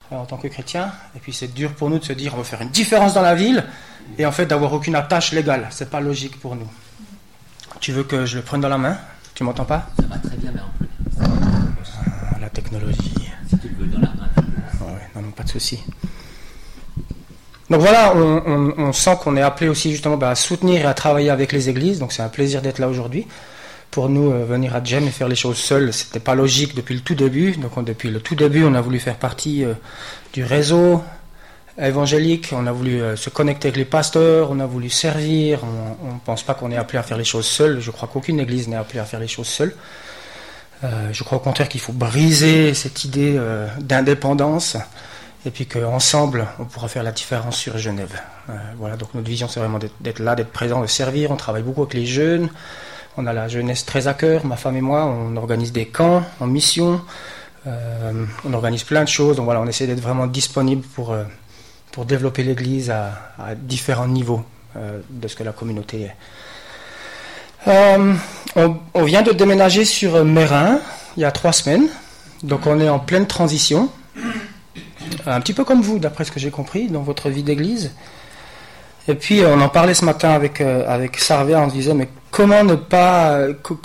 en tant que chrétien. Et puis c'est dur pour nous de se dire on veut faire une différence dans la ville et en fait d'avoir aucune attache légale. C'est pas logique pour nous. Tu veux que je le prenne dans la main? Tu m'entends pas? Ça va très bien, mais en plus. La technologie. Si tu le veux dans la main. Ouais, non, pas de souci. Donc voilà, on sent qu'on est appelé aussi justement à soutenir et à travailler avec les églises. Donc c'est un plaisir d'être là aujourd'hui. Pour nous, venir à Djem et faire les choses seuls, c'était pas logique depuis le tout début. Donc depuis le tout début, on a voulu faire partie du réseau évangélique. On a voulu se connecter avec les pasteurs. On a voulu servir. On ne pense pas qu'on est appelé à faire les choses seuls. Je crois qu'aucune église n'est appelée à faire les choses seule. Je crois au contraire qu'il faut briser cette idée d'indépendance. Et puis qu'ensemble, on pourra faire la différence sur Genève. Voilà, donc notre vision, c'est vraiment d'être là, d'être présent, de servir. On travaille beaucoup avec les jeunes. On a la jeunesse très à cœur, ma femme et moi. On organise des camps en mission. On organise plein de choses. Donc voilà, on essaie d'être vraiment disponible pour développer l'Église à différents niveaux de ce que la communauté est. On vient de déménager sur Mérin il y a 3 semaines. Donc on est en pleine transition. Un petit peu comme vous, d'après ce que j'ai compris, dans votre vie d'église. Et puis, on en parlait ce matin avec Sarvia, on se disait, mais comment ne pas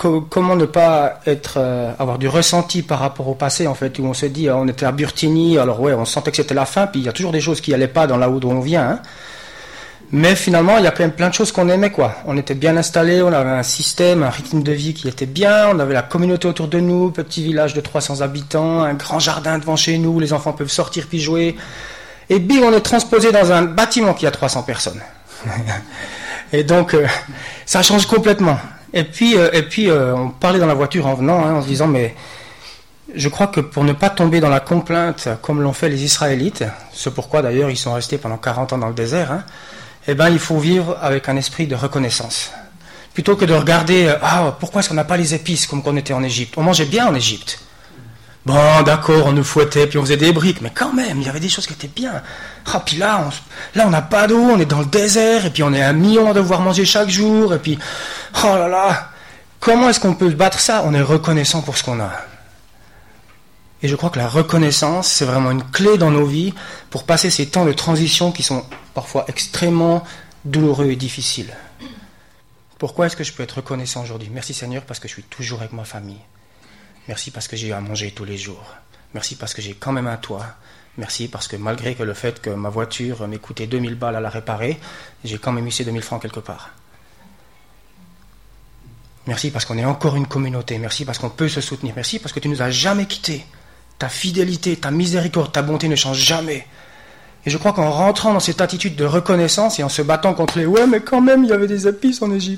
avoir du ressenti par rapport au passé, en fait, où on se dit, on était à Burtigny, alors ouais, on sentait que c'était la fin, puis il y a toujours des choses qui n'allaient pas dans là où on vient, hein. Mais finalement, il y a quand même plein de choses qu'on aimait, quoi. On était bien installés, on avait un système, un rythme de vie qui était bien, on avait la communauté autour de nous, petit village de 300 habitants, un grand jardin devant chez nous, où les enfants peuvent sortir puis jouer. Et bim, on est transposé dans un bâtiment qui a 300 personnes. Et donc, ça change complètement. Et puis, on parlait dans la voiture en venant, hein, en se disant, mais je crois que pour ne pas tomber dans la complainte, comme l'ont fait les Israélites, ce pourquoi d'ailleurs ils sont restés pendant 40 ans dans le désert, hein, eh ben, il faut vivre avec un esprit de reconnaissance. Plutôt que de regarder, pourquoi est-ce qu'on n'a pas les épices comme qu'on était en Égypte? On mangeait bien en Égypte. Bon, d'accord, on nous fouettait, puis on faisait des briques, mais quand même, il y avait des choses qui étaient bien. Puis là, on n'a pas d'eau, on est dans le désert, et puis on est 1 million à devoir manger chaque jour, et puis, oh là là, comment est-ce qu'on peut battre ça? On est reconnaissant pour ce qu'on a. Et je crois que la reconnaissance, c'est vraiment une clé dans nos vies pour passer ces temps de transition qui sont parfois extrêmement douloureux et difficiles. Pourquoi est-ce que je peux être reconnaissant aujourd'hui? Merci Seigneur parce que je suis toujours avec ma famille. Merci parce que j'ai à manger tous les jours. Merci parce que j'ai quand même un toit. Merci parce que malgré que le fait que ma voiture m'ait coûté 2000 balles à la réparer, j'ai quand même eu ces 2000 francs quelque part. Merci parce qu'on est encore une communauté. Merci parce qu'on peut se soutenir. Merci parce que tu ne nous as jamais quittés. Ta fidélité, ta miséricorde, ta bonté ne changent jamais. Et je crois qu'en rentrant dans cette attitude de reconnaissance et en se battant contre les « ouais, mais quand même, il y avait des épices en Égypte ».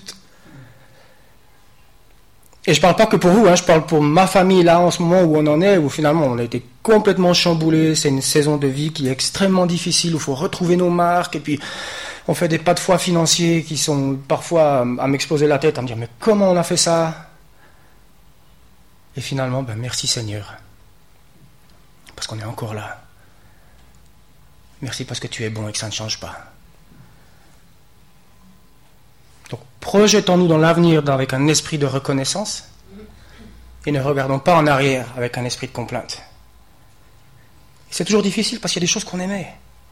Et je ne parle pas que pour vous, hein, je parle pour ma famille là en ce moment où on en est, où finalement on a été complètement chamboulé. C'est une saison de vie qui est extrêmement difficile, où il faut retrouver nos marques, et puis on fait des pas de foi financiers qui sont parfois à m'exploser la tête, à me dire « mais comment on a fait ça ?» Et finalement, merci Seigneur. Parce qu'on est encore là. Merci parce que tu es bon et que ça ne change pas. Donc, projetons-nous dans l'avenir avec un esprit de reconnaissance et ne regardons pas en arrière avec un esprit de complainte. Et c'est toujours difficile parce qu'il y a des choses qu'on aimait.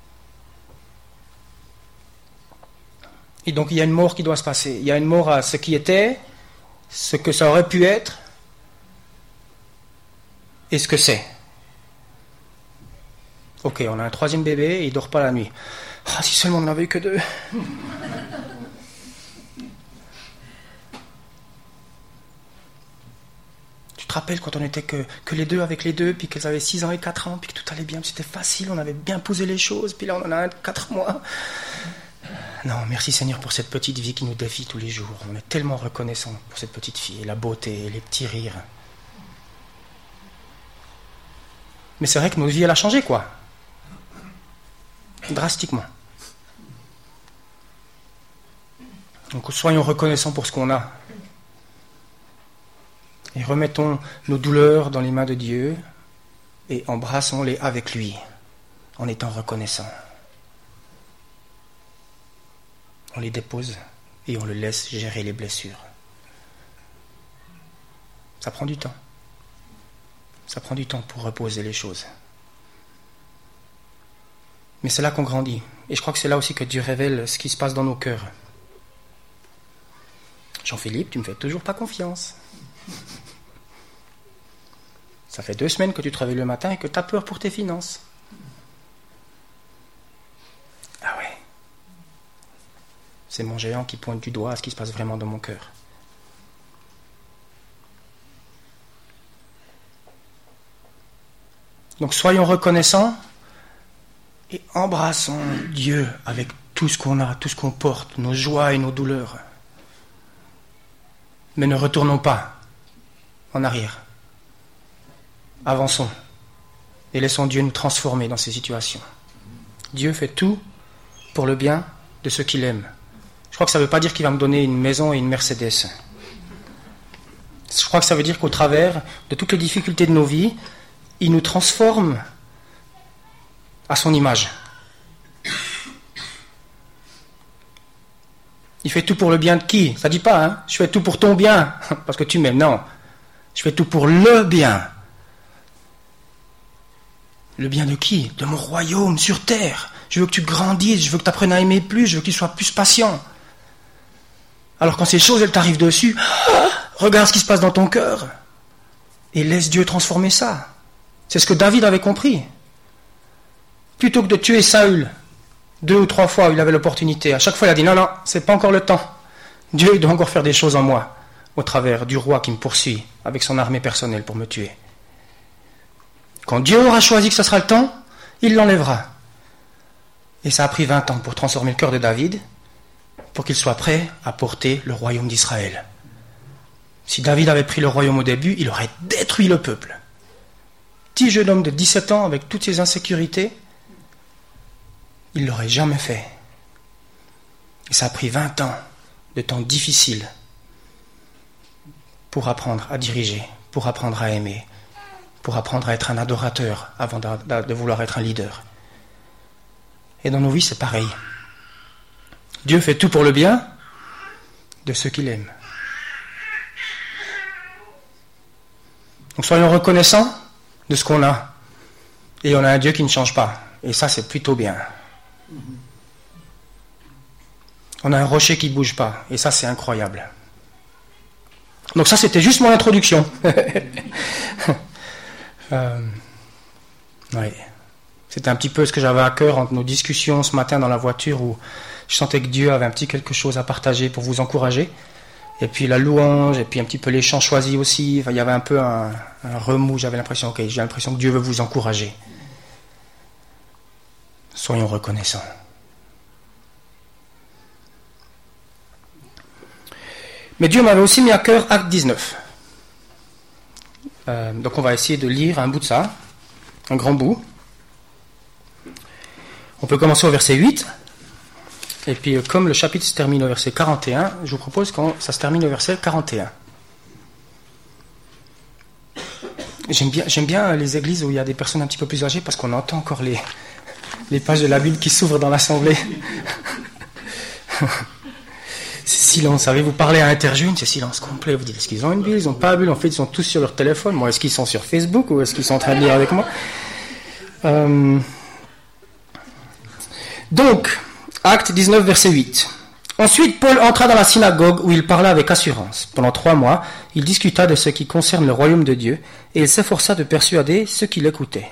Et donc, il y a une mort qui doit se passer. Il y a une mort à ce qui était, ce que ça aurait pu être et ce que c'est. Ok, on a un 3e bébé et il ne dort pas la nuit. Si seulement on n'en avait eu que 2. Tu te rappelles quand on était que les 2 avec les 2, puis qu'elles avaient 6 ans et 4 ans, puis que tout allait bien, puis c'était facile, on avait bien posé les choses, puis là on en a un de 4 mois. Non, merci Seigneur pour cette petite vie qui nous défie tous les jours. On est tellement reconnaissants pour cette petite fille, et la beauté, et les petits rires. Mais c'est vrai que notre vie, elle a changé, quoi. Drastiquement. Donc soyons reconnaissants pour ce qu'on a. Et remettons nos douleurs dans les mains de Dieu et embrassons-les avec lui, en étant reconnaissants. On les dépose et on le laisse gérer les blessures. Ça prend du temps. Ça prend du temps pour reposer les choses. Mais c'est là qu'on grandit. Et je crois que c'est là aussi que Dieu révèle ce qui se passe dans nos cœurs. Jean-Philippe, tu me fais toujours pas confiance. Ça fait 2 semaines que tu te réveilles le matin et que tu as peur pour tes finances. Ah ouais. C'est mon géant qui pointe du doigt à ce qui se passe vraiment dans mon cœur. Donc soyons reconnaissants et embrassons Dieu avec tout ce qu'on a, tout ce qu'on porte, nos joies et nos douleurs. Mais ne retournons pas en arrière. Avançons et laissons Dieu nous transformer dans ces situations. Dieu fait tout pour le bien de ceux qu'il aime. Je crois que ça ne veut pas dire qu'il va me donner une maison et une Mercedes. Je crois que ça veut dire qu'au travers de toutes les difficultés de nos vies, il nous transforme à son image. Il fait tout pour le bien de qui? Ça ne dit pas, hein? Je fais tout pour ton bien, parce que tu m'aimes. Non. Je fais tout pour le bien. Le bien de qui? De mon royaume sur terre. Je veux que tu grandisses, je veux que tu apprennes à aimer plus, je veux que tu sois plus patient. Alors quand ces choses, elles t'arrivent dessus, regarde ce qui se passe dans ton cœur. Et laisse Dieu transformer ça. C'est ce que David avait compris. Plutôt que de tuer Saül, 2 ou 3 fois où il avait l'opportunité, à chaque fois il a dit non, c'est pas encore le temps. Dieu il doit encore faire des choses en moi, au travers du roi qui me poursuit, avec son armée personnelle pour me tuer. Quand Dieu aura choisi que ce sera le temps, il l'enlèvera. Et ça a pris 20 ans pour transformer le cœur de David, pour qu'il soit prêt à porter le royaume d'Israël. Si David avait pris le royaume au début, il aurait détruit le peuple. Petit jeune homme de 17 ans avec toutes ses insécurités, il ne l'aurait jamais fait. Et ça a pris 20 ans de temps difficiles pour apprendre à diriger, pour apprendre à aimer, pour apprendre à être un adorateur avant de vouloir être un leader. Et dans nos vies, c'est pareil. Dieu fait tout pour le bien de ceux qu'il aime. Donc soyons reconnaissants de ce qu'on a. Et on a un Dieu qui ne change pas. Et ça, c'est plutôt bien. On a un rocher qui ne bouge pas. Et ça, c'est incroyable. Donc ça, c'était juste mon introduction. Ouais. C'était un petit peu ce que j'avais à cœur entre nos discussions ce matin dans la voiture où je sentais que Dieu avait un petit quelque chose à partager pour vous encourager. Et puis la louange, et puis un petit peu les chants choisis aussi. Enfin, il y avait un peu un remous, j'ai l'impression que Dieu veut vous encourager. Soyons reconnaissants. Mais Dieu m'avait aussi mis à cœur Acte 19. Donc on va essayer de lire un bout de ça, un grand bout. On peut commencer au verset 8. Et puis comme le chapitre se termine au verset 41, je vous propose que ça se termine au verset 41. J'aime bien les églises où il y a des personnes un petit peu plus âgées parce qu'on entend encore les pages de la Bible qui s'ouvrent dans l'assemblée. C'est silence. Savez-vous parler à interjeunes, c'est silence complet. Vous dites, est-ce qu'ils ont une Bible, ils n'ont pas la Bible? En fait, ils sont tous sur leur téléphone. Moi, est-ce qu'ils sont sur Facebook ou est-ce qu'ils sont en train de lire avec moi? Donc, Acte 19, verset 8. Ensuite, Paul entra dans la synagogue où il parla avec assurance. Pendant 3 mois, il discuta de ce qui concerne le royaume de Dieu et il s'efforça de persuader ceux qui l'écoutaient.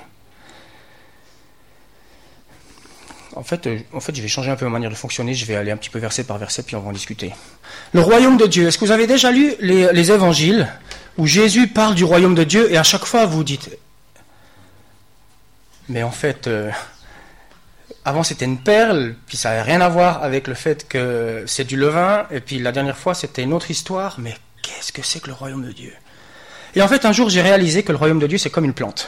En fait, je vais changer un peu ma manière de fonctionner. Je vais aller un petit peu verset par verset, puis on va en discuter. Le royaume de Dieu. Est-ce que vous avez déjà lu les évangiles où Jésus parle du royaume de Dieu et à chaque fois vous dites, mais en fait, avant c'était une perle, puis ça n'avait rien à voir avec le fait que c'est du levain, et puis la dernière fois c'était une autre histoire, mais qu'est-ce que c'est que le royaume de Dieu? Et en fait, un jour j'ai réalisé que le royaume de Dieu c'est comme une plante.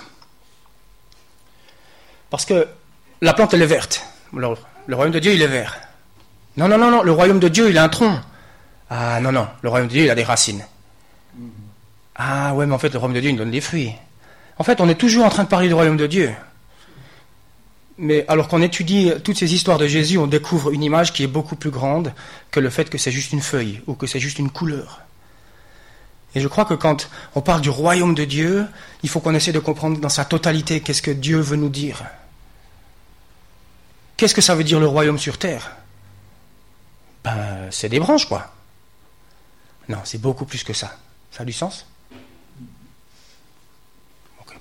Parce que la plante elle est verte. Alors, le royaume de Dieu, il est vert. Non, le royaume de Dieu, il a un tronc. Ah, non, le royaume de Dieu, il a des racines. Ah, ouais, mais en fait, le royaume de Dieu, il donne des fruits. En fait, on est toujours en train de parler du royaume de Dieu. Mais alors qu'on étudie toutes ces histoires de Jésus, on découvre une image qui est beaucoup plus grande que le fait que c'est juste une feuille ou que c'est juste une couleur. Et je crois que quand on parle du royaume de Dieu, il faut qu'on essaie de comprendre dans sa totalité qu'est-ce que Dieu veut nous dire. qu'est-ce que ça veut dire le royaume sur terre? C'est des branches, quoi. Non, c'est beaucoup plus que ça. Ça a du sens? Okay.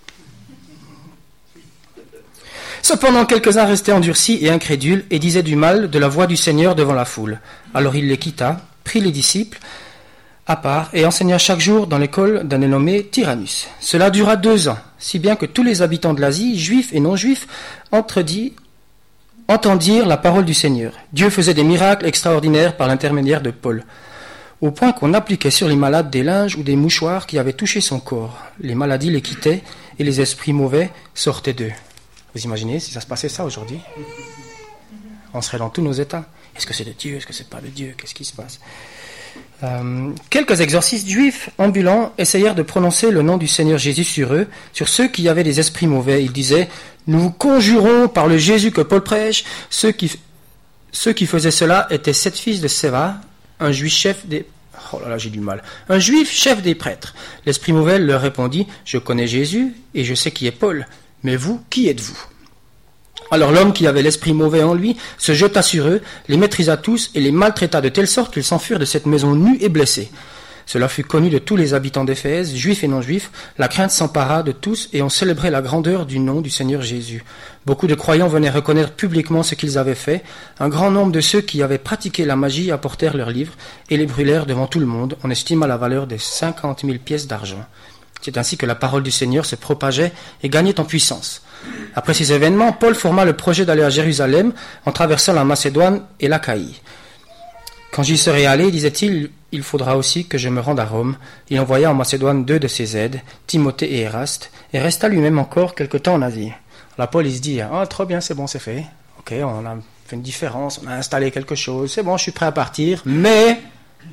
Cependant, quelques-uns restaient endurcis et incrédules et disaient du mal de la voix du Seigneur devant la foule. Alors il les quitta, prit les disciples à part et enseigna chaque jour dans l'école d'un nommé Tyrannus. Cela dura 2 ans, si bien que tous les habitants de l'Asie, juifs et non-juifs, entendirent la parole du Seigneur. Dieu faisait des miracles extraordinaires par l'intermédiaire de Paul, au point qu'on appliquait sur les malades des linges ou des mouchoirs qui avaient touché son corps. Les maladies les quittaient et les esprits mauvais sortaient d'eux. Vous imaginez si ça se passait ça aujourd'hui? On serait dans tous nos états. Est-ce que c'est de Dieu? Est-ce que c'est pas de Dieu? Qu'est-ce qui se passe? Quelques exorcistes juifs ambulants essayèrent de prononcer le nom du Seigneur Jésus sur eux, sur ceux qui avaient des esprits mauvais. Ils disaient: nous vous conjurons par le Jésus que Paul prêche. Ceux qui faisaient cela étaient 7 fils de Séva, un juif chef des... Oh là là, j'ai du mal. Un juif chef des prêtres. L'esprit mauvais leur répondit: je connais Jésus et je sais qui est Paul, mais vous, qui êtes-vous? Alors l'homme qui avait l'esprit mauvais en lui se jeta sur eux, les maîtrisa tous et les maltraita de telle sorte qu'ils s'enfuirent de cette maison nus et blessés. Cela fut connu de tous les habitants d'Éphèse, juifs et non-juifs. La crainte s'empara de tous et on célébrait la grandeur du nom du Seigneur Jésus. Beaucoup de croyants venaient reconnaître publiquement ce qu'ils avaient fait. Un grand nombre de ceux qui avaient pratiqué la magie apportèrent leurs livres et les brûlèrent devant tout le monde. On estima la valeur de 50 000 pièces d'argent. C'est ainsi que la parole du Seigneur se propageait et gagnait en puissance. Après ces événements, Paul forma le projet d'aller à Jérusalem en traversant la Macédoine et l'Achaïe. Quand j'y serai allé, disait-il, il faudra aussi que je me rende à Rome. Il envoya en Macédoine 2 de ses aides, Timothée et Éraste, et resta lui-même encore quelque temps en Asie. Là, Paul, il se dit: ah, trop bien, c'est bon, c'est fait. Ok, on a fait une différence, on a installé quelque chose, c'est bon, je suis prêt à partir. Mais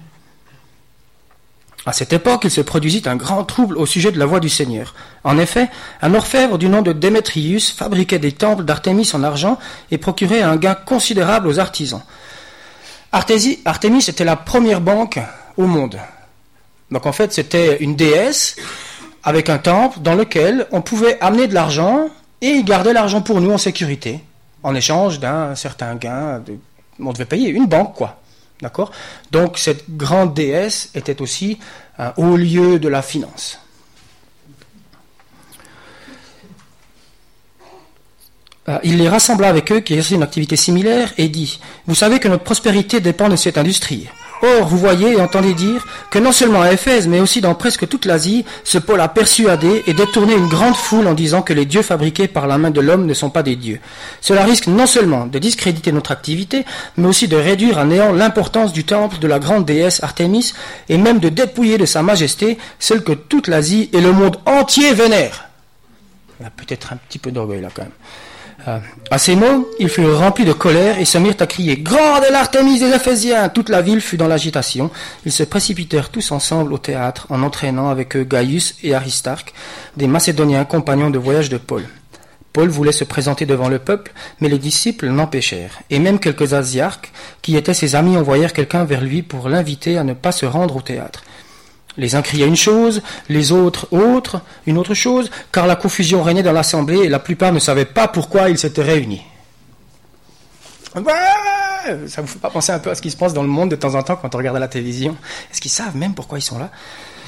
à cette époque, il se produisit un grand trouble au sujet de la voix du Seigneur. En effet, un orfèvre du nom de Démétrius fabriquait des temples d'Artémis en argent et procurait un gain considérable aux artisans. Artémis était la première banque au monde. Donc en fait, c'était une déesse avec un temple dans lequel on pouvait amener de l'argent et il gardait l'argent pour nous en sécurité, en échange d'un certain gain. On devait payer une banque, quoi. D'accord? Donc cette grande déesse était aussi un haut lieu de la finance. Il les rassembla avec eux qui exerçaient une activité similaire et dit: vous savez que notre prospérité dépend de cette industrie. Or, vous voyez et entendez dire que non seulement à Éphèse, mais aussi dans presque toute l'Asie, ce Paul a persuadé et détourné une grande foule en disant que les dieux fabriqués par la main de l'homme ne sont pas des dieux. Cela risque non seulement de discréditer notre activité, mais aussi de réduire à néant l'importance du temple de la grande déesse Artémis et même de dépouiller de sa majesté celle que toute l'Asie et le monde entier vénèrent. Il y a peut-être un petit peu d'orgueil là quand même. À ces mots, ils furent remplis de colère et se mirent à crier: grande est l'Artémis des Éphésiens! Toute la ville fut dans l'agitation. Ils se précipitèrent tous ensemble au théâtre, en entraînant avec eux Gaius et Aristarque, des Macédoniens compagnons de voyage de Paul. Paul voulait se présenter devant le peuple, mais les disciples l'empêchèrent. Et même quelques Asiarques, qui étaient ses amis, envoyèrent quelqu'un vers lui pour l'inviter à ne pas se rendre au théâtre. Les uns criaient une chose, les autres une autre chose, car la confusion régnait dans l'assemblée et la plupart ne savaient pas pourquoi ils s'étaient réunis. Ouais, ça vous fait pas penser un peu à ce qui se passe dans le monde de temps en temps quand on regarde à la télévision? Est-ce qu'ils savent même pourquoi ils sont là?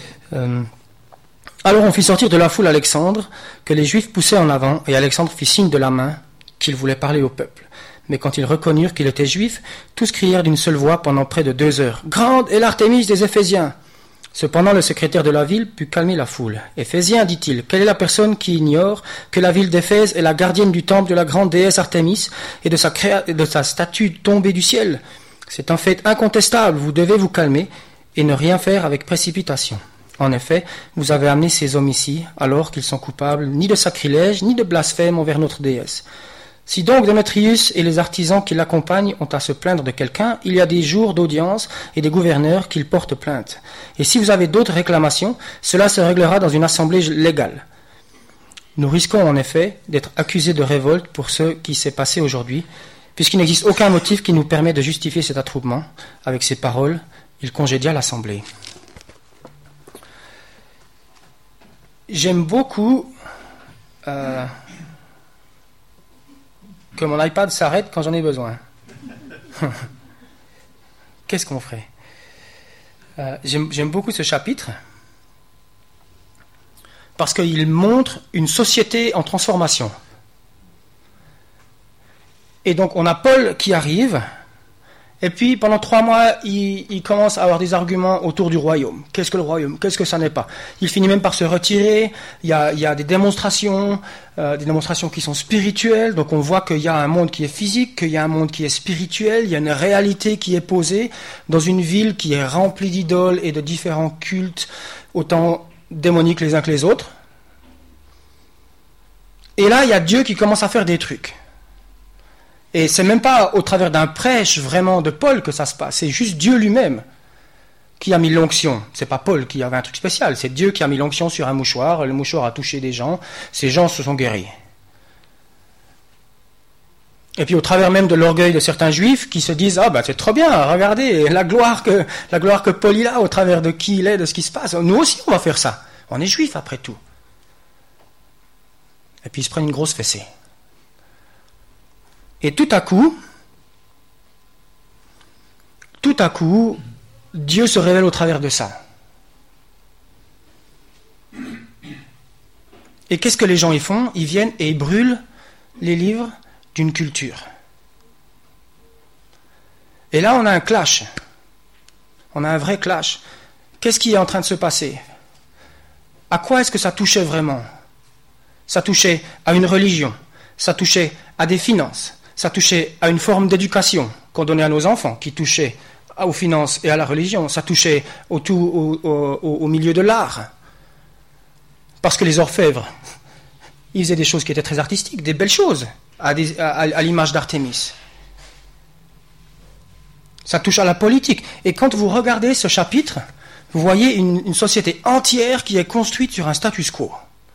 Alors on fit sortir de la foule Alexandre, que les Juifs poussaient en avant, et Alexandre fit signe de la main qu'il voulait parler au peuple. Mais quand ils reconnurent qu'il était juif, tous crièrent d'une seule voix pendant près de 2 heures: grande est l'Artémis des Éphésiens! Cependant, le secrétaire de la ville put calmer la foule. « Éphésiens, dit-il, quelle est la personne qui ignore que la ville d'Éphèse est la gardienne du temple de la grande déesse Artémis et de sa statue tombée du ciel? C'est un fait incontestable, vous devez vous calmer et ne rien faire avec précipitation. En effet, vous avez amené ces hommes ici, alors qu'ils sont coupables ni de sacrilège, ni de blasphème envers notre déesse. Si donc Démétrius et les artisans qui l'accompagnent ont à se plaindre de quelqu'un, il y a des jours d'audience et des gouverneurs qu'ils portent plainte. Et si vous avez d'autres réclamations, cela se réglera dans une assemblée légale. Nous risquons en effet d'être accusés de révolte pour ce qui s'est passé aujourd'hui, puisqu'il n'existe aucun motif qui nous permet de justifier cet attroupement. » Avec ces paroles, il congédia l'assemblée. J'aime beaucoup que mon iPad s'arrête quand j'en ai besoin. Qu'est-ce qu'on ferait? J'aime beaucoup ce chapitre parce qu'il montre une société en transformation. Et donc on a Paul qui arrive, et puis pendant 3 mois, il commence à avoir des arguments autour du royaume. Qu'est-ce que le royaume? Qu'est-ce que ça n'est pas? Il finit même par se retirer. Il y a des démonstrations qui sont spirituelles. Donc on voit qu'il y a un monde qui est physique, qu'il y a un monde qui est spirituel, il y a une réalité qui est posée dans une ville qui est remplie d'idoles et de différents cultes, autant démoniques les uns que les autres. Et là, il y a Dieu qui commence à faire des trucs. Et c'est même pas au travers d'un prêche vraiment de Paul que ça se passe, c'est juste Dieu lui-même qui a mis l'onction. C'est pas Paul qui avait un truc spécial, c'est Dieu qui a mis l'onction sur un mouchoir, le mouchoir a touché des gens, ces gens se sont guéris. Et puis au travers même de l'orgueil de certains juifs qui se disent « Ah ben c'est trop bien, regardez la gloire que Paul il a au travers de qui il est, de ce qui se passe. Nous aussi on va faire ça, on est juifs après tout. » Et puis ils se prennent une grosse fessée. Et tout à coup, Dieu se révèle au travers de ça. Et qu'est-ce que les gens y font? Ils viennent et ils brûlent les livres d'une culture. Et là, on a un clash. On a un vrai clash. Qu'est-ce qui est en train de se passer? À quoi est-ce que ça touchait vraiment? Ça touchait à une religion, ça touchait à des finances, ça touchait à une forme d'éducation qu'on donnait à nos enfants, qui touchait aux finances et à la religion. Ça touchait au milieu de l'art. Parce que les orfèvres, ils faisaient des choses qui étaient très artistiques, des belles choses, à l'image d'Artémis. Ça touche à la politique. Et quand vous regardez ce chapitre, vous voyez une société entière qui est construite sur un status quo.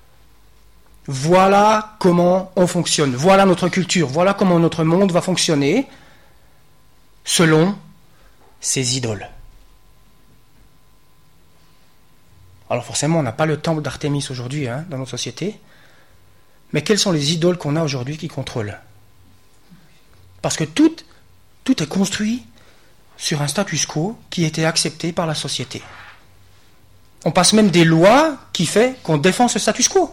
Voilà comment on fonctionne, voilà notre culture, voilà comment notre monde va fonctionner selon ces idoles. Alors forcément, on n'a pas le temple d'Artémis aujourd'hui dans nos sociétés, mais quelles sont les idoles qu'on a aujourd'hui qui contrôlent? Parce que tout est construit sur un status quo qui a été accepté par la société. On passe même des lois qui font qu'on défend ce status quo.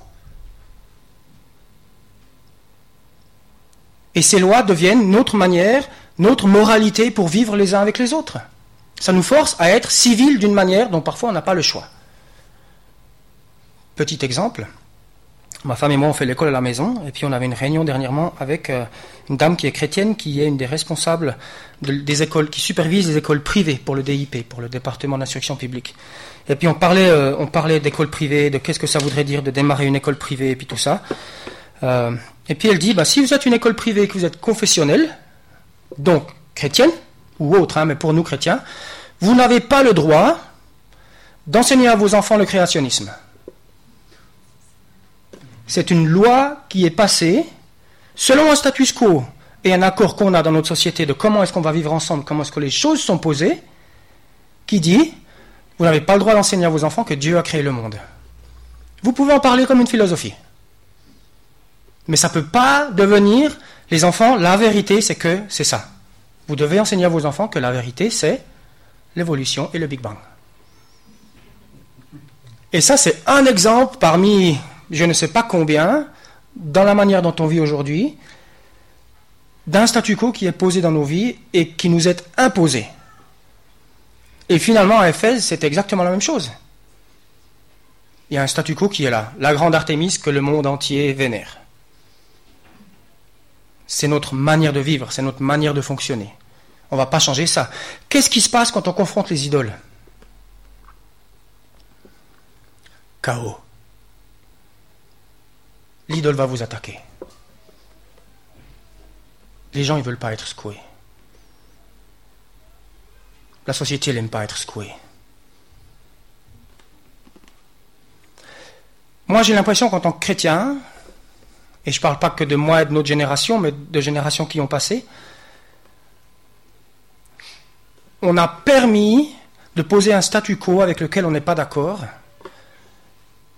Et ces lois deviennent notre manière, notre moralité pour vivre les uns avec les autres. Ça nous force à être civils d'une manière dont parfois on n'a pas le choix. Petit exemple, ma femme et moi on fait l'école à la maison, et puis on avait une réunion dernièrement avec une dame qui est chrétienne, qui est une des responsables des écoles, qui supervise les écoles privées pour le DIP, pour le département d'instruction publique. Et puis on parlait d'école privée, de qu'est-ce que ça voudrait dire de démarrer une école privée, et puis tout ça. Et puis elle dit, si vous êtes une école privée, que vous êtes confessionnelle, donc chrétienne, ou autre, mais pour nous chrétiens, vous n'avez pas le droit d'enseigner à vos enfants le créationnisme. C'est une loi qui est passée selon un status quo et un accord qu'on a dans notre société de comment est-ce qu'on va vivre ensemble, comment est-ce que les choses sont posées, qui dit, vous n'avez pas le droit d'enseigner à vos enfants que Dieu a créé le monde. Vous pouvez en parler comme une philosophie. Mais ça ne peut pas devenir, les enfants, la vérité c'est ça. Vous devez enseigner à vos enfants que la vérité c'est l'évolution et le Big Bang. Et ça c'est un exemple parmi je ne sais pas combien, dans la manière dont on vit aujourd'hui, d'un statu quo qui est posé dans nos vies et qui nous est imposé. Et finalement à Éphèse c'est exactement la même chose. Il y a un statu quo qui est là, la grande Artémis que le monde entier vénère. C'est notre manière de vivre, c'est notre manière de fonctionner. On ne va pas changer ça. Qu'est-ce qui se passe quand on confronte les idoles? Chaos. L'idole va vous attaquer. Les gens, ils ne veulent pas être secoués. La société, elle n'aime pas être secouée. Moi, j'ai l'impression qu'en tant que chrétien, et je ne parle pas que de moi et de notre génération, mais de générations qui ont passé, on a permis de poser un statu quo avec lequel on n'est pas d'accord,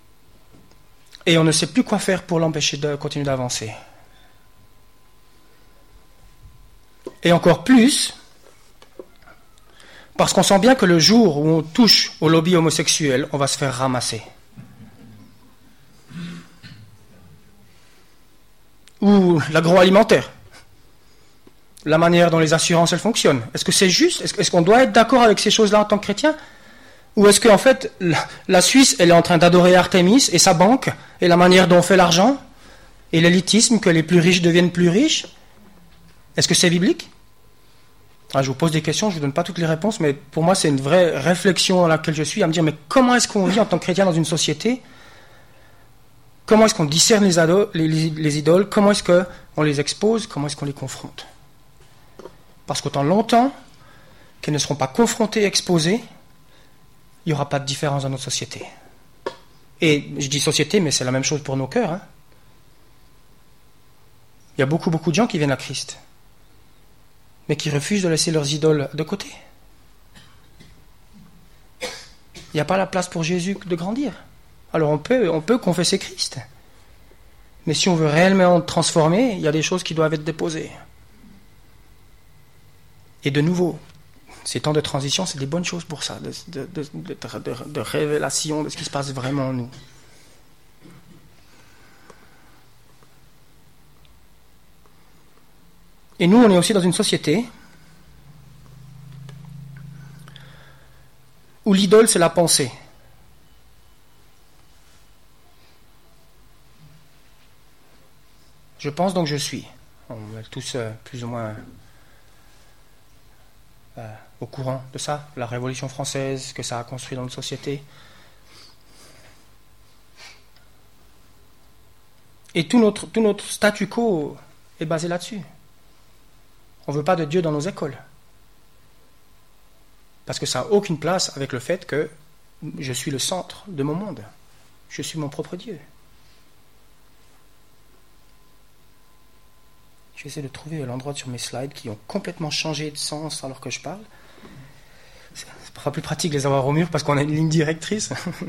et on ne sait plus quoi faire pour l'empêcher de continuer d'avancer. Et encore plus, parce qu'on sent bien que le jour où on touche au lobby homosexuel, on va se faire ramasser. Ou l'agroalimentaire. La manière dont les assurances elles fonctionnent. Est-ce que c'est juste? Est-ce qu'on doit être d'accord avec ces choses-là en tant que chrétien? Ou est-ce qu'en fait, la Suisse, elle est en train d'adorer Artémis et sa banque, et la manière dont on fait l'argent, et l'élitisme, que les plus riches deviennent plus riches? Est-ce que c'est biblique? Je vous pose des questions, je ne vous donne pas toutes les réponses, mais pour moi, c'est une vraie réflexion dans laquelle je suis, à me dire, mais comment est-ce qu'on vit en tant que chrétien dans une société? Comment est-ce qu'on discerne les idoles? Comment est-ce qu'on les expose? Comment est-ce qu'on les confronte? Parce qu'autant longtemps qu'elles ne seront pas confrontées, exposées, il n'y aura pas de différence dans notre société. Et je dis société, mais c'est la même chose pour nos cœurs. Il y a beaucoup de gens qui viennent à Christ, mais qui refusent de laisser leurs idoles de côté. Il n'y a pas la place pour Jésus de grandir. Alors on peut confesser Christ. Mais si on veut réellement transformer, il y a des choses qui doivent être déposées. Et de nouveau, ces temps de transition, c'est des bonnes choses pour ça, de révélation de ce qui se passe vraiment en nous. Et nous, on est aussi dans une société où l'idole, c'est la pensée. Je pense donc je suis. On est tous plus ou moins au courant de ça, la Révolution française, que ça a construit dans notre société. Et tout notre statu quo est basé là-dessus. On ne veut pas de Dieu dans nos écoles. Parce que ça n'a aucune place avec le fait que je suis le centre de mon monde. Je suis mon propre Dieu. J'essaie de trouver l'endroit sur mes slides qui ont complètement changé de sens alors que je parle. C'est pas plus pratique de les avoir au mur parce qu'on a une ligne directrice.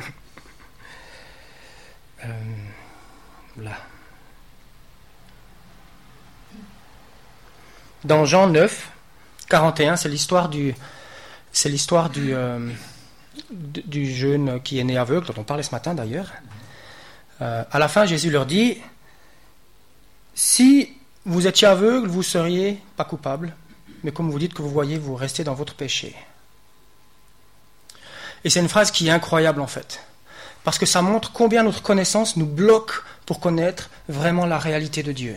Là. Dans Jean 9, 41, c'est l'histoire du jeune qui est né aveugle, dont on parlait ce matin d'ailleurs. À la fin, Jésus leur dit, si vous étiez aveugle, vous ne seriez pas coupable, mais comme vous dites que vous voyez, vous restez dans votre péché. Et c'est une phrase qui est incroyable en fait, parce que ça montre combien notre connaissance nous bloque pour connaître vraiment la réalité de Dieu.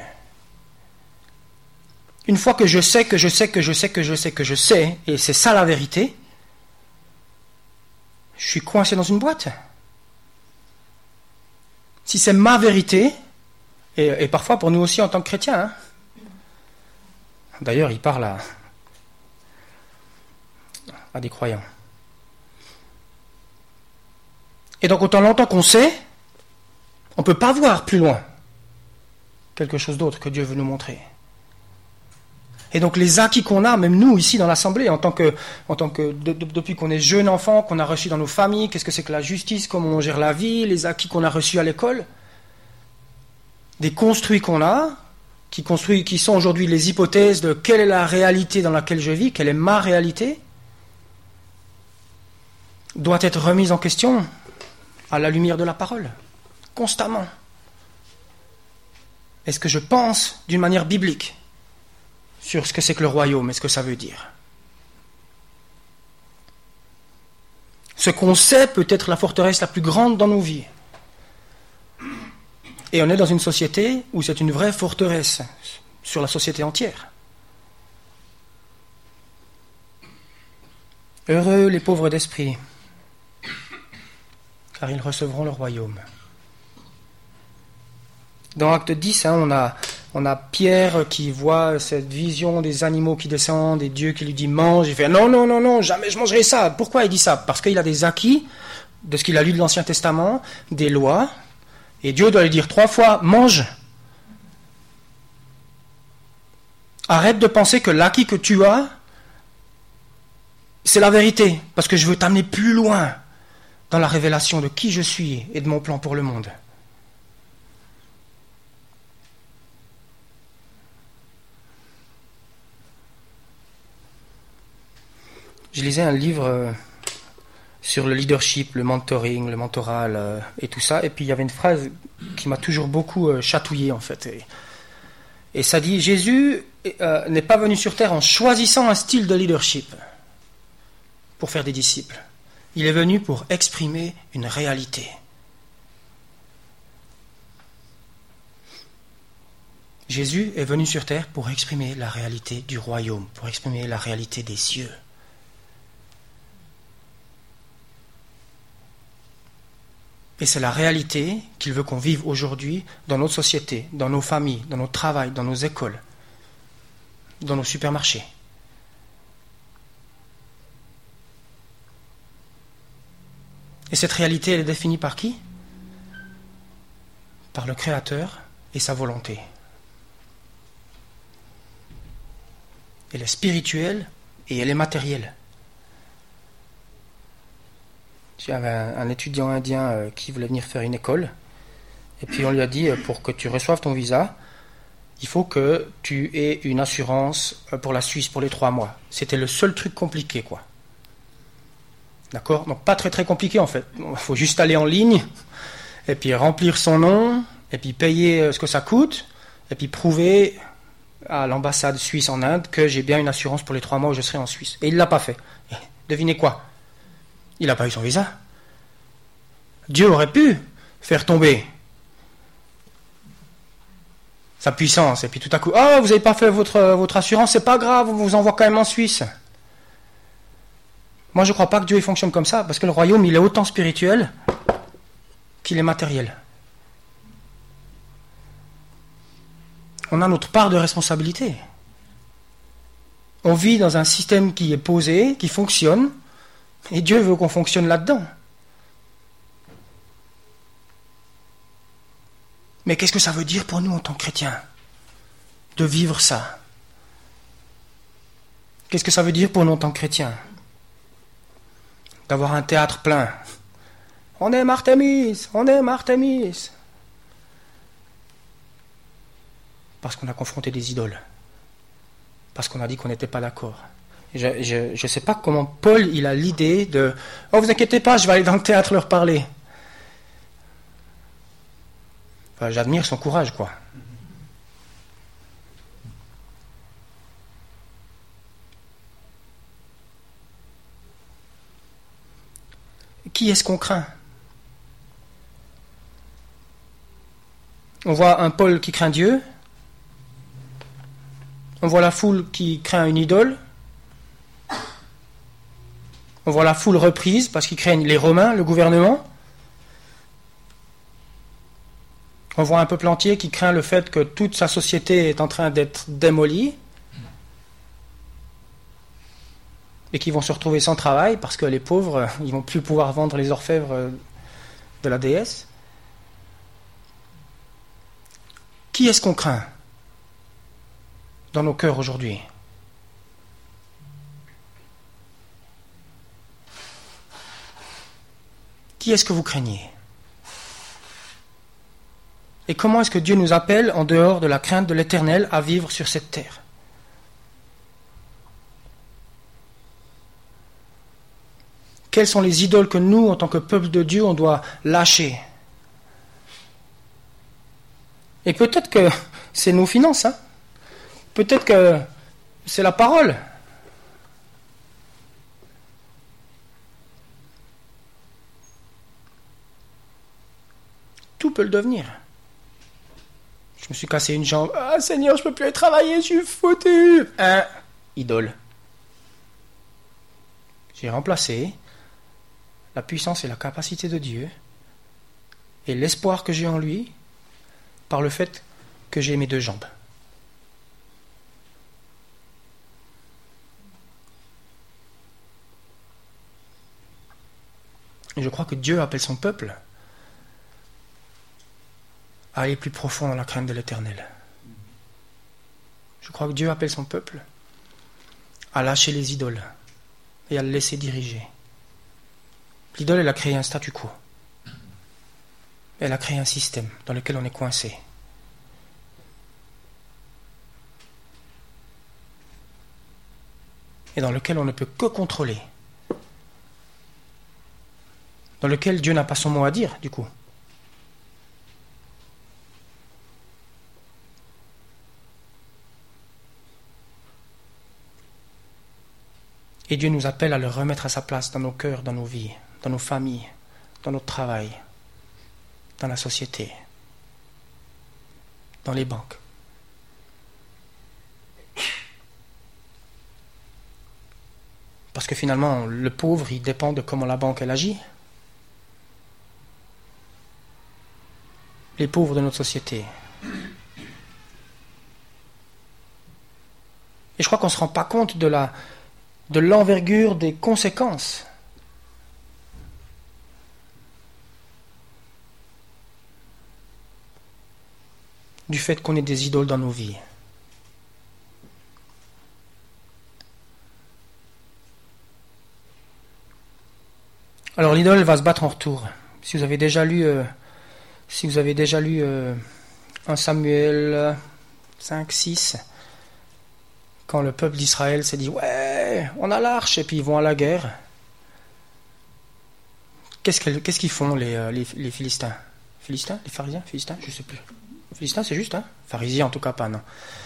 Une fois que je sais, et c'est ça la vérité, je suis coincé dans une boîte. Si c'est ma vérité, et parfois pour nous aussi en tant que chrétiens, d'ailleurs il parle à des croyants. Et donc autant longtemps qu'on sait, on ne peut pas voir plus loin quelque chose d'autre que Dieu veut nous montrer. Et donc les acquis qu'on a, même nous ici dans l'Assemblée, depuis qu'on est jeune enfant, qu'on a reçu dans nos familles, qu'est-ce que c'est que la justice, comment on gère la vie, les acquis qu'on a reçus à l'école, des construits qu'on a, qui sont aujourd'hui les hypothèses de quelle est la réalité dans laquelle je vis, quelle est ma réalité, doit être remise en question à la lumière de la parole, constamment. Est-ce que je pense d'une manière biblique sur ce que c'est que le royaume et ce que ça veut dire? Ce qu'on sait peut être la forteresse la plus grande dans nos vies. Et on est dans une société où c'est une vraie forteresse sur la société entière. Heureux les pauvres d'esprit, car ils recevront le royaume. Dans Acte 10, on a Pierre qui voit cette vision des animaux qui descendent, et Dieu qui lui dit mange. Il fait non, jamais je mangerai ça. Pourquoi il dit ça? Parce qu'il a des acquis de ce qu'il a lu de l'Ancien Testament, des lois, et Dieu doit lui dire 3 fois mange. Arrête de penser que l'acquis que tu as, c'est la vérité, parce que je veux t'amener plus loin dans la révélation de qui je suis et de mon plan pour le monde. Je lisais un livre sur le leadership, le mentoring, le mentoral et tout ça. Et puis il y avait une phrase qui m'a toujours beaucoup chatouillé en fait. Et ça dit, Jésus n'est pas venu sur terre en choisissant un style de leadership pour faire des disciples. Il est venu pour exprimer une réalité. Jésus est venu sur terre pour exprimer la réalité du royaume, pour exprimer la réalité des cieux. Et c'est la réalité qu'il veut qu'on vive aujourd'hui dans notre société, dans nos familles, dans notre travail, dans nos écoles, dans nos supermarchés. Et cette réalité, elle est définie par qui? Par le Créateur et sa volonté. Elle est spirituelle et elle est matérielle. J'avais un étudiant indien qui voulait venir faire une école. Et puis on lui a dit, pour que tu reçoives ton visa, il faut que tu aies une assurance pour la Suisse pour les 3 mois. C'était le seul truc compliqué, quoi. D'accord? Donc pas très très compliqué en fait. Il faut juste aller en ligne, et puis remplir son nom, et puis payer ce que ça coûte, et puis prouver à l'ambassade suisse en Inde que j'ai bien une assurance pour les 3 mois où je serai en Suisse. Et il ne l'a pas fait. Et devinez quoi? Il n'a pas eu son visa. Dieu aurait pu faire tomber sa puissance. Et puis tout à coup, ah, vous n'avez pas fait votre assurance, c'est pas grave, on vous envoie quand même en Suisse. Moi, je ne crois pas que Dieu fonctionne comme ça, parce que le royaume, il est autant spirituel qu'il est matériel. On a notre part de responsabilité. On vit dans un système qui est posé, qui fonctionne, et Dieu veut qu'on fonctionne là-dedans. Mais qu'est-ce que ça veut dire pour nous en tant que chrétiens de vivre ça? Qu'est-ce que ça veut dire pour nous en tant que chrétiens d'avoir un théâtre plein? On aime Artémis, on aime Artémis. Parce qu'on a confronté des idoles. Parce qu'on a dit qu'on n'était pas d'accord. Je ne sais pas comment Paul il a l'idée de « Oh, vous inquiétez pas, je vais aller dans le théâtre leur parler. » Enfin, j'admire son courage, quoi. Qui est-ce qu'on craint? On voit un Paul qui craint Dieu. On voit la foule qui craint une idole. On voit la foule reprise parce qu'ils craignent les Romains, le gouvernement. On voit un peuple entier qui craint le fait que toute sa société est en train d'être démolie et qui vont se retrouver sans travail parce que les pauvres, ils vont plus pouvoir vendre les orfèvres de la déesse. Qui est-ce qu'on craint dans nos cœurs aujourd'hui? Qui est-ce que vous craignez? Et comment est-ce que Dieu nous appelle, en dehors de la crainte de l'Éternel, à vivre sur cette terre? Quelles sont les idoles que nous, en tant que peuple de Dieu, on doit lâcher? Et peut-être que c'est nos finances, hein? Peut-être que c'est la parole. Tout peut le devenir. Je me suis cassé une jambe. Ah Seigneur, je peux plus aller travailler, je suis foutu. Idole. J'ai remplacé la puissance et la capacité de Dieu et l'espoir que j'ai en lui par le fait que j'ai mes 2 jambes. Et je crois que Dieu appelle son peuple à aller plus profond dans la crainte de l'Éternel. Je crois que Dieu appelle son peuple à lâcher les idoles et à le laisser diriger. L'idole, elle a créé un statu quo. Elle a créé un système dans lequel on est coincé. et dans lequel on ne peut que contrôler, dans lequel Dieu n'a pas son mot à dire, du coup. Et Dieu nous appelle à le remettre à sa place dans nos cœurs, dans nos vies, dans nos familles, dans notre travail, dans la société, dans les banques. Parce que finalement, le pauvre, il dépend de comment la banque elle agit. Les pauvres de notre société. Et je crois qu'on ne se rend pas compte de l'envergure des conséquences. Du fait qu'on ait des idoles dans nos vies. Alors l'idole va se battre en retour. Si vous avez déjà lu 1 Samuel 5, 6, quand le peuple d'Israël s'est dit « Ouais, on a l'arche » et puis ils vont à la guerre, qu'est-ce qu'ils font les Philistins? Philistins? Les pharisiens? Philistins? Je ne sais plus. Philistins, c'est juste, hein? Pharisiens, en tout cas pas, non.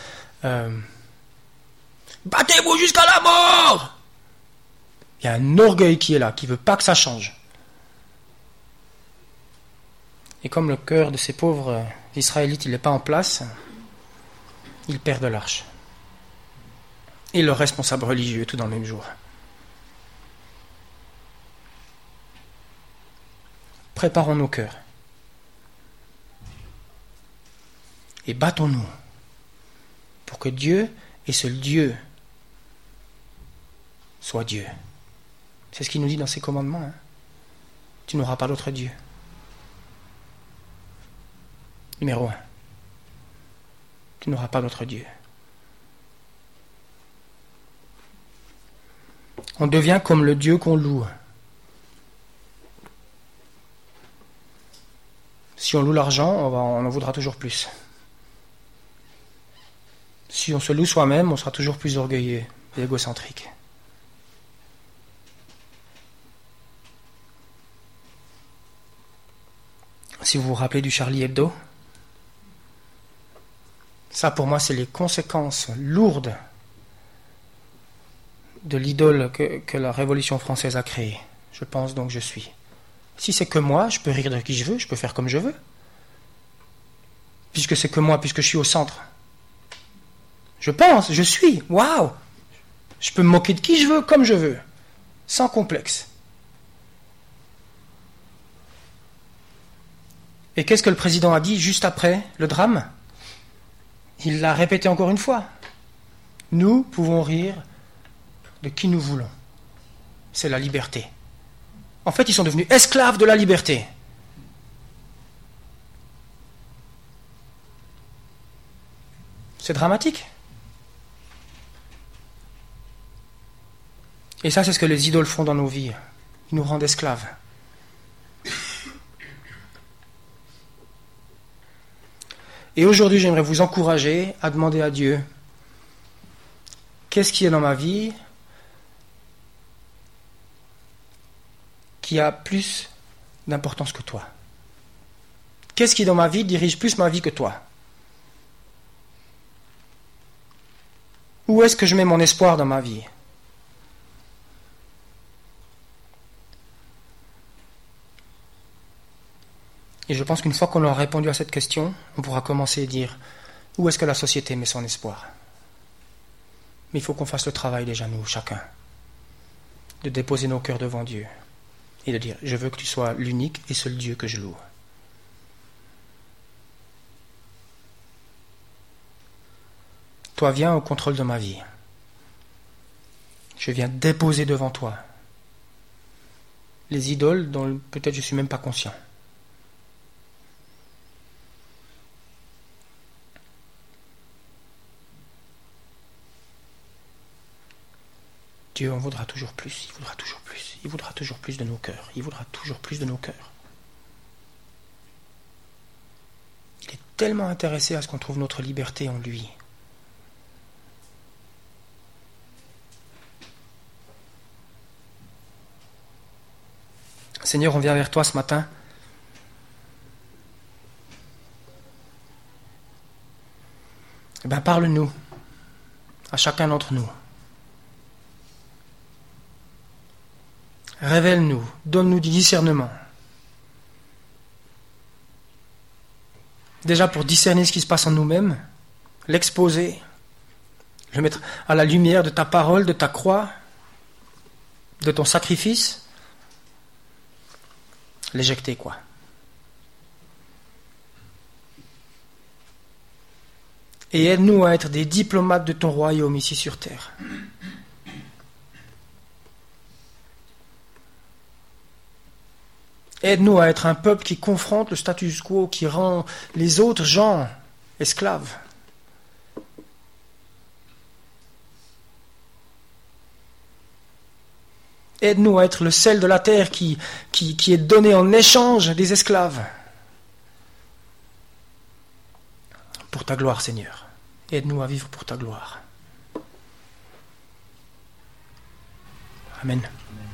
Battez-vous jusqu'à la mort! Il y a un orgueil qui est là, qui ne veut pas que ça change. Et comme le cœur de ces pauvres Israélites, il n'est pas en place, ils perdent l'arche. Et le responsable religieux, tout dans le même jour. Préparons nos cœurs. Et battons-nous pour que Dieu et seul Dieu soit Dieu. C'est ce qu'il nous dit dans ses commandements. Hein. Tu n'auras pas d'autre Dieu. Numéro 1. Tu n'auras pas d'autre Dieu. On devient comme le Dieu qu'on loue. Si on loue l'argent, on en voudra toujours plus. Si on se loue soi-même, on sera toujours plus orgueilleux et égocentrique. Si vous vous rappelez du Charlie Hebdo, ça pour moi c'est les conséquences lourdes de l'idole que la Révolution française a créée. Je pense donc je suis. Si c'est que moi, je peux rire de qui je veux, je peux faire comme je veux. Puisque c'est que moi, puisque je suis au centre. Je pense, je suis, waouh! Je peux me moquer de qui je veux, comme je veux, sans complexe. Et qu'est-ce que le président a dit juste après le drame? Il l'a répété encore une fois. Nous pouvons rire de qui nous voulons. C'est la liberté. En fait, ils sont devenus esclaves de la liberté. C'est dramatique. Et ça, c'est ce que les idoles font dans nos vies. Ils nous rendent esclaves. Et aujourd'hui, j'aimerais vous encourager à demander à Dieu, qu'est-ce qui est dans ma vie qui a plus d'importance que toi? Qu'est-ce qui dans ma vie dirige plus ma vie que toi? Où est-ce que je mets mon espoir dans ma vie? Et je pense qu'une fois qu'on aura répondu à cette question, on pourra commencer à dire où est-ce que la société met son espoir. Mais il faut qu'on fasse le travail déjà, nous, chacun, de déposer nos cœurs devant Dieu et de dire je veux que tu sois l'unique et seul Dieu que je loue. Toi, viens au contrôle de ma vie. Je viens déposer devant toi les idoles dont peut-être je ne suis même pas conscient. Dieu en voudra toujours plus, il voudra toujours plus, il voudra toujours plus de nos cœurs, il voudra toujours plus de nos cœurs. Il est tellement intéressé à ce qu'on trouve notre liberté en lui. Seigneur, on vient vers toi ce matin. Eh bien, parle-nous, à chacun d'entre nous. Révèle-nous, donne-nous du discernement. Déjà pour discerner ce qui se passe en nous-mêmes, l'exposer, le mettre à la lumière de ta parole, de ta croix, de ton sacrifice, l'éjecter quoi. Et aide-nous à être des diplomates de ton royaume ici sur terre. Aide-nous à être un peuple qui confronte le status quo, qui rend les autres gens esclaves. Aide-nous à être le sel de la terre qui est donné en échange des esclaves. Pour ta gloire, Seigneur. Aide-nous à vivre pour ta gloire. Amen.